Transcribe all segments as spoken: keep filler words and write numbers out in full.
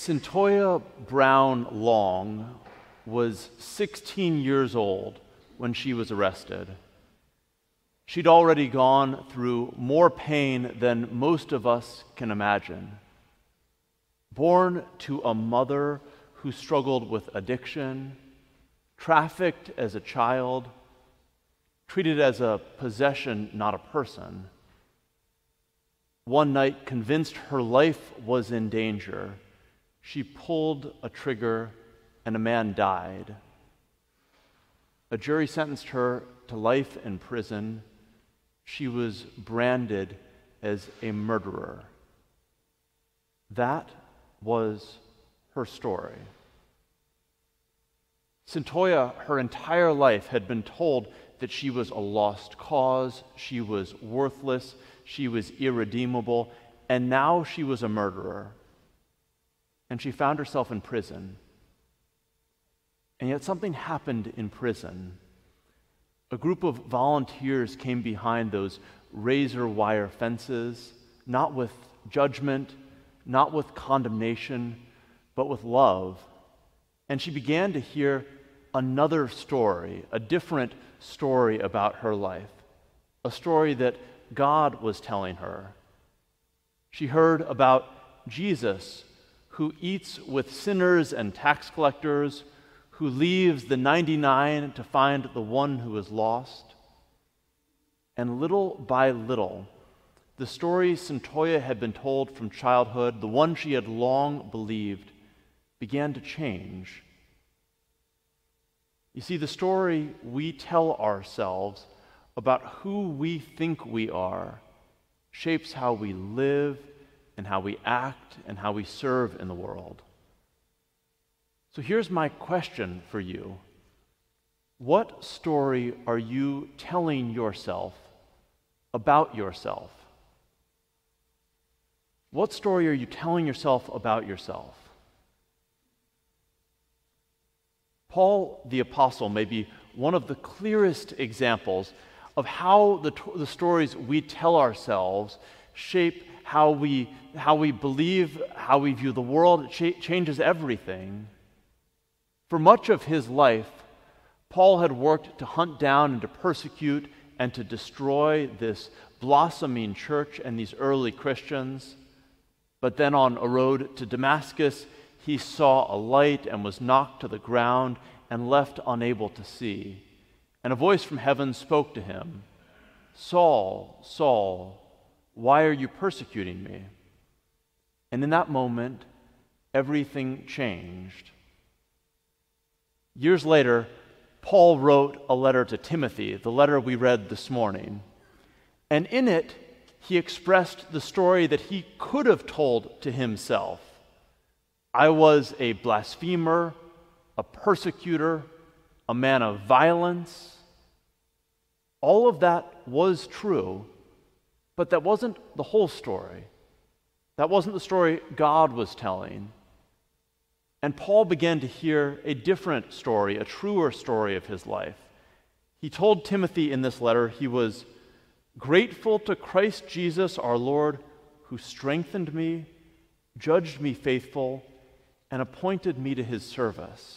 Cyntoia Brown Long was sixteen years old when she was arrested. She'd already gone through more pain than most of us can imagine. Born to a mother who struggled with addiction, trafficked as a child, treated as a possession, not a person. One night, convinced her life was in danger, she pulled a trigger and a man died. A jury sentenced her to life in prison. She was branded as a murderer. That was her story. Cyntoia, her entire life, had been told that she was a lost cause, she was worthless, she was irredeemable, and now she was a murderer. And she found herself in prison. And yet something happened in prison. A group of volunteers came behind those razor wire fences, not with judgment, not with condemnation, but with love. And she began to hear another story, a different story about her life, a story that God was telling her. She heard about Jesus, who eats with sinners and tax collectors, who leaves the ninety-nine to find the one who is lost. And little by little, the story Cyntoia had been told from childhood, the one she had long believed, began to change. You see, the story we tell ourselves about who we think we are shapes how we live and how we act and how we serve in the world. So here's my question for you. What story are you telling yourself about yourself? What story are you telling yourself about yourself? Paul the Apostle may be one of the clearest examples of how the, the stories we tell ourselves shape how we, how we believe, how we view the world. It cha- changes everything. For much of his life, Paul had worked to hunt down and to persecute and to destroy this blossoming church and these early Christians. But then on a road to Damascus, he saw a light and was knocked to the ground and left unable to see. And a voice from heaven spoke to him, "Saul, Saul, why are you persecuting me?" And in that moment, everything changed. Years later, Paul wrote a letter to Timothy, the letter we read this morning. And in it, he expressed the story that he could have told to himself. I was a blasphemer, a persecutor, a man of violence. All of that was true, but that wasn't the whole story. That wasn't the story God was telling. And Paul began to hear a different story, a truer story of his life. He told Timothy in this letter he was grateful to Christ Jesus our Lord, who strengthened me, judged me faithful, and appointed me to his service.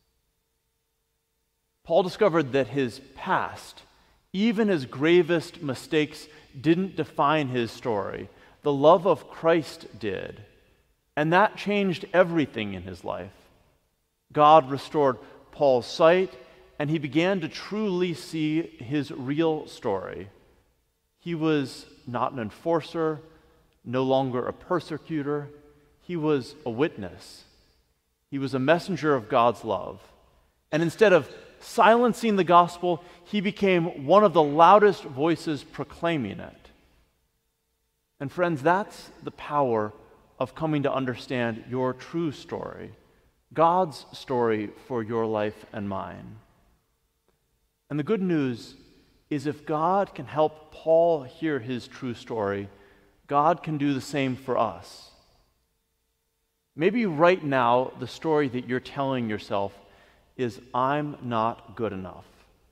Paul discovered that his past, even his gravest mistakes, didn't define his story. The love of Christ did. And that changed everything in his life. God restored Paul's sight, and he began to truly see his real story. He was not an enforcer, no longer a persecutor. He was a witness. He was a messenger of God's love. And instead of silencing the gospel, he became one of the loudest voices proclaiming it. And friends, that's the power of coming to understand your true story, God's story for your life and mine. And the good news is if God can help Paul hear his true story, God can do the same for us. Maybe right now the story that you're telling yourself is, I'm not good enough,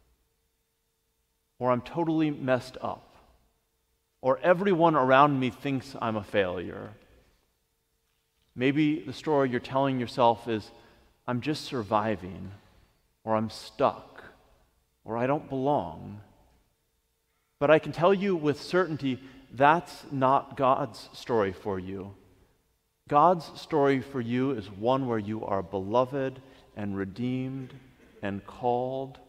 or I'm totally messed up, or everyone around me thinks I'm a failure. Maybe the story you're telling yourself is, I'm just surviving, or I'm stuck, or I don't belong. But I can tell you with certainty, that's not God's story for you. God's story for you is one where you are beloved and redeemed and called.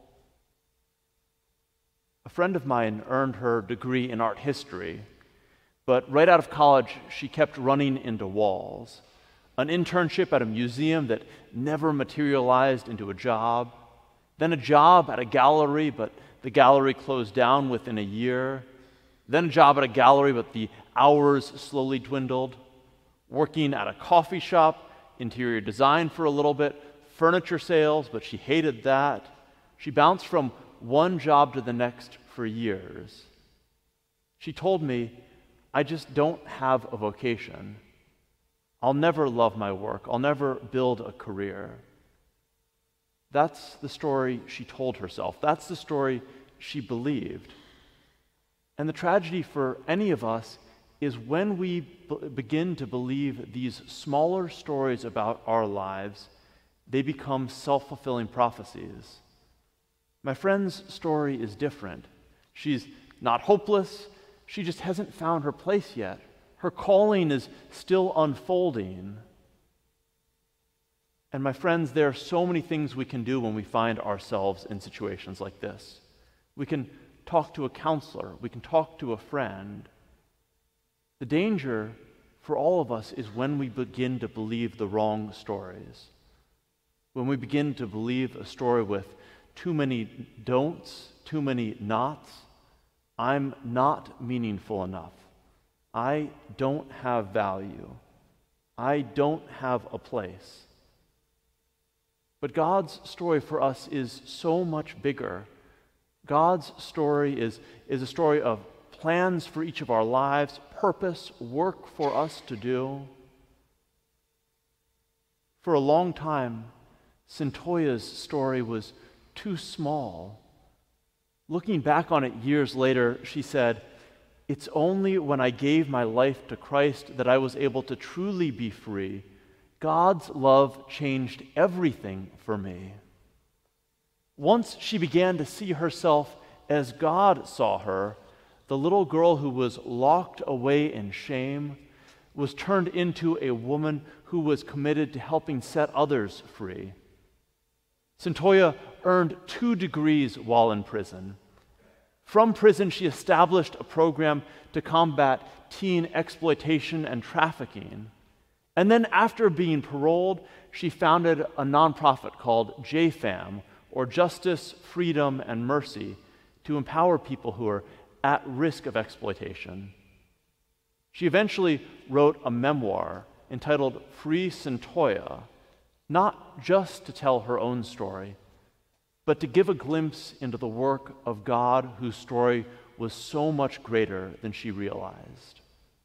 A friend of mine earned her degree in art history, but right out of college, she kept running into walls. An internship at a museum that never materialized into a job, then a job at a gallery, but the gallery closed down within a year, then a job at a gallery, but the hours slowly dwindled, working at a coffee shop, interior design for a little bit, furniture sales, but she hated that. She bounced from one job to the next for years. She told me, I just don't have a vocation. I'll never love my work. I'll never build a career. That's the story she told herself. That's the story she believed. And the tragedy for any of us is when we b- begin to believe these smaller stories about our lives, they become self-fulfilling prophecies. My friend's story is different. She's not hopeless. She just hasn't found her place yet. Her calling is still unfolding. And my friends, there are so many things we can do when we find ourselves in situations like this. We can talk to a counselor. We can talk to a friend. The danger for all of us is when we begin to believe the wrong stories. When we begin to believe a story with too many don'ts, too many nots. I'm not meaningful enough. I don't have value. I don't have a place. But God's story for us is so much bigger. God's story is, is a story of plans for each of our lives, purpose, work for us to do. For a long time, Centoya's story was too small. Looking back on it years later, she said, "It's only when I gave my life to Christ that I was able to truly be free. God's love changed everything for me." Once she began to see herself as God saw her, the little girl who was locked away in shame was turned into a woman who was committed to helping set others free. Centoya earned two degrees while in prison. From prison, she established a program to combat teen exploitation and trafficking. And then after being paroled, she founded a nonprofit called J FAM, or Justice, Freedom, and Mercy, to empower people who are at risk of exploitation. She eventually wrote a memoir entitled Free Centoya, not just to tell her own story, but to give a glimpse into the work of God whose story was so much greater than she realized.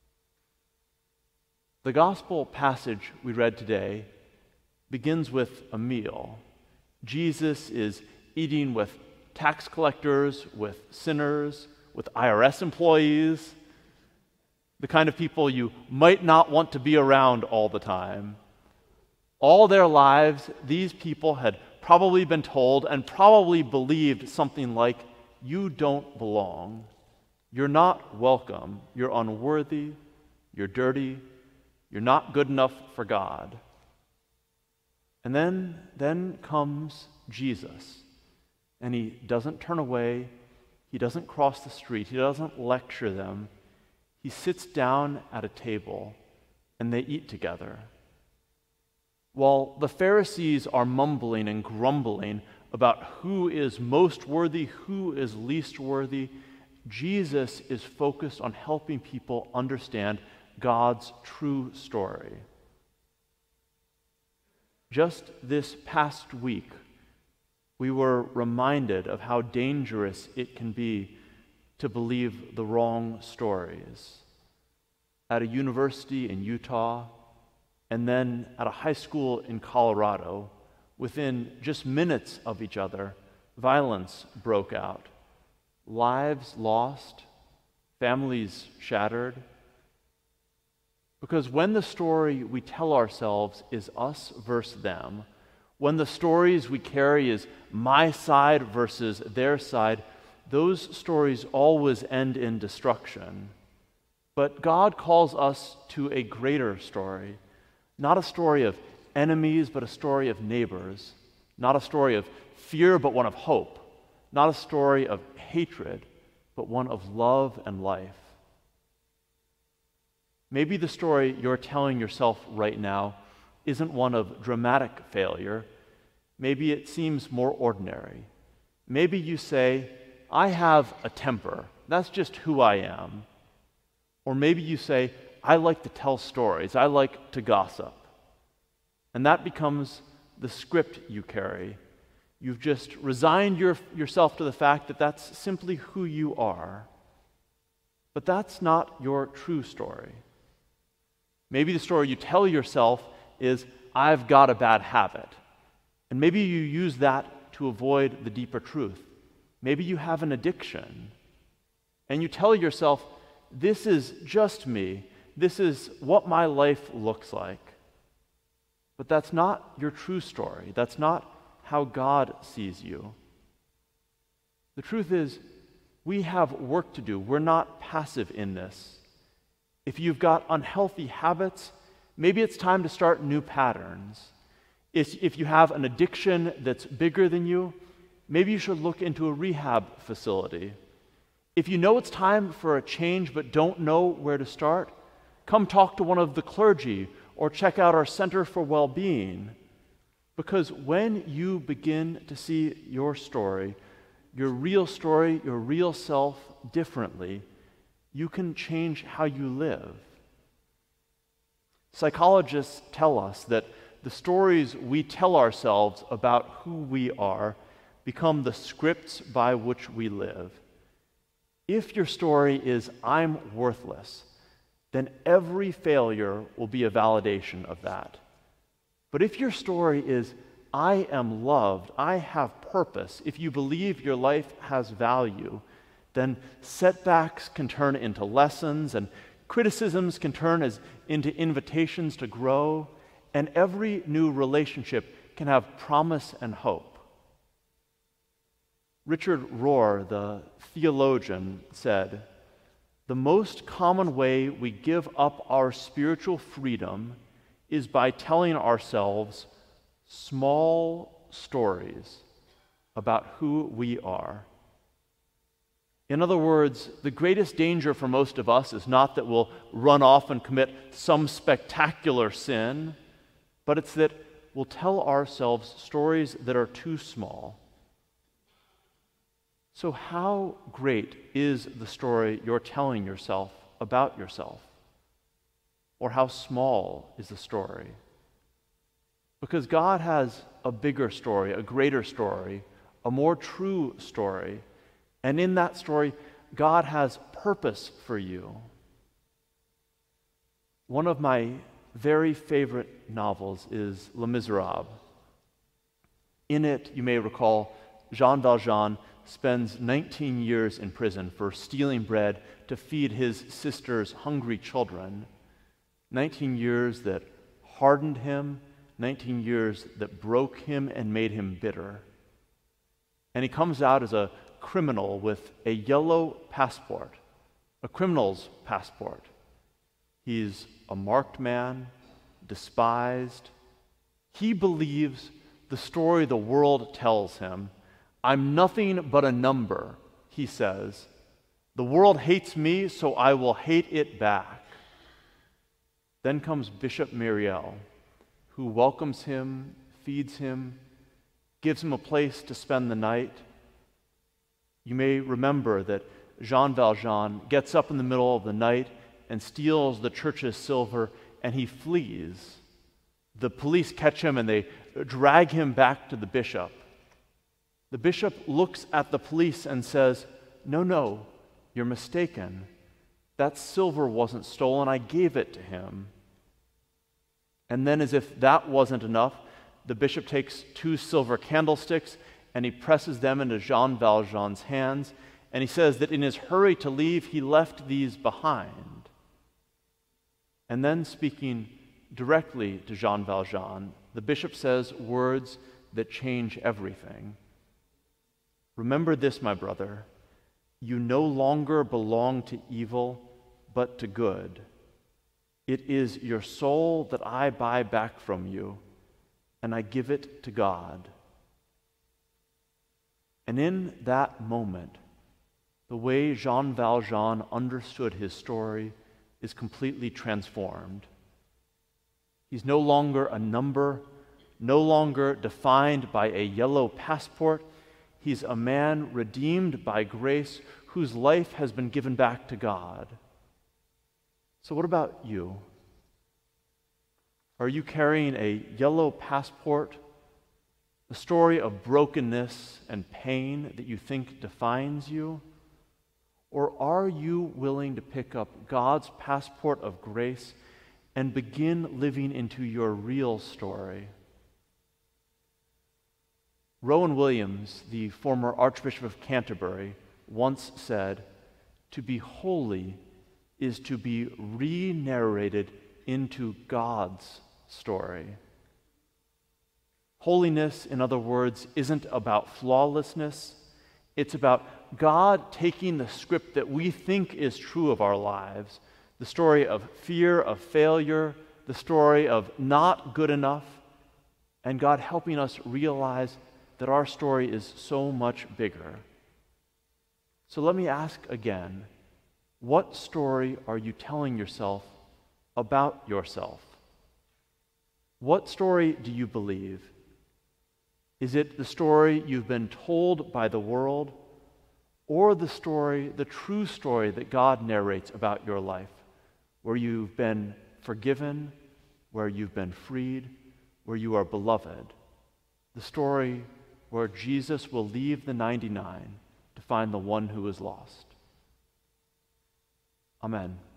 The gospel passage we read today begins with a meal. Jesus is eating with tax collectors, with sinners, with I R S employees, the kind of people you might not want to be around all the time. All their lives, these people had probably been told and probably believed something like, "You don't belong. You're not welcome. You're unworthy. You're dirty. You're not good enough for God." And then, then comes Jesus, and he doesn't turn away. He doesn't cross the street. He doesn't lecture them. He sits down at a table, and they eat together. While the Pharisees are mumbling and grumbling about who is most worthy, who is least worthy, Jesus is focused on helping people understand God's true story. Just this past week, we were reminded of how dangerous it can be to believe the wrong stories. At a university in Utah, and then at a high school in Colorado, within just minutes of each other, violence broke out. Lives lost, families shattered. Because when the story we tell ourselves is us versus them, when the stories we carry is my side versus their side, those stories always end in destruction. But God calls us to a greater story, not a story of enemies, but a story of neighbors, not a story of fear, but one of hope, not a story of hatred, but one of love and life. Maybe the story you're telling yourself right now isn't one of dramatic failure. Maybe it seems more ordinary. Maybe you say, I have a temper. That's just who I am. Or maybe you say, I like to tell stories. I like to gossip. And that becomes the script you carry. You've just resigned your, yourself to the fact that that's simply who you are. But that's not your true story. Maybe the story you tell yourself is, I've got a bad habit. And maybe you use that to avoid the deeper truth. Maybe you have an addiction. And you tell yourself, this is just me. This is what my life looks like. But that's not your true story. That's not how God sees you. The truth is, we have work to do. We're not passive in this. If you've got unhealthy habits, maybe it's time to start new patterns. If, if you have an addiction that's bigger than you, maybe you should look into a rehab facility. If you know it's time for a change but don't know where to start, come talk to one of the clergy or check out our Center for Well-Being. Because when you begin to see your story, your real story, your real self differently, you can change how you live. Psychologists tell us that the stories we tell ourselves about who we are become the scripts by which we live. If your story is, I'm worthless, then every failure will be a validation of that. But if your story is, I am loved, I have purpose, if you believe your life has value, then setbacks can turn into lessons, and criticisms can turn as into invitations to grow, and every new relationship can have promise and hope. Richard Rohr, the theologian, said, the most common way we give up our spiritual freedom is by telling ourselves small stories about who we are. In other words, the greatest danger for most of us is not that we'll run off and commit some spectacular sin, but it's that we'll tell ourselves stories that are too small. So how great is the story you're telling yourself about yourself? Or how small is the story? Because God has a bigger story, a greater story, a more true story. And in that story, God has purpose for you. One of my very favorite novels is Les Miserables. In it, you may recall, Jean Valjean spends nineteen years in prison for stealing bread to feed his sister's hungry children. nineteen years that hardened him, nineteen years that broke him and made him bitter. And he comes out as a criminal with a yellow passport, a criminal's passport. He's a marked man, despised. He believes the story the world tells him. I'm nothing but a number, he says. The world hates me, so I will hate it back. Then comes Bishop Myriel, who welcomes him, feeds him, gives him a place to spend the night. You may remember that Jean Valjean gets up in the middle of the night and steals the church's silver, and he flees. The police catch him and they drag him back to the bishop. The bishop looks at the police and says, "No, no, you're mistaken. That silver wasn't stolen. I gave it to him." And then, as if that wasn't enough, the bishop takes two silver candlesticks and he presses them into Jean Valjean's hands, and he says that in his hurry to leave, he left these behind. And then, speaking directly to Jean Valjean, the bishop says words that change everything. Remember this, my brother, you no longer belong to evil, but to good. It is your soul that I buy back from you, and I give it to God. And in that moment, the way Jean Valjean understood his story is completely transformed. He's no longer a number, no longer defined by a yellow passport. He's a man redeemed by grace whose life has been given back to God. So what about you? Are you carrying a yellow passport, a story of brokenness and pain that you think defines you? Or are you willing to pick up God's passport of grace and begin living into your real story? Rowan Williams, the former Archbishop of Canterbury, once said, "To be holy is to be re-narrated into God's story." Holiness, in other words, isn't about flawlessness. It's about God taking the script that we think is true of our lives, the story of fear, of failure, the story of not good enough, and God helping us realize that our story is so much bigger. So let me ask again, what story are you telling yourself about yourself? What story do you believe? Is it the story you've been told by the world, or the story, the true story that God narrates about your life, where you've been forgiven, where you've been freed, where you are beloved? The story where Jesus will leave the ninety-nine to find the one who is lost. Amen.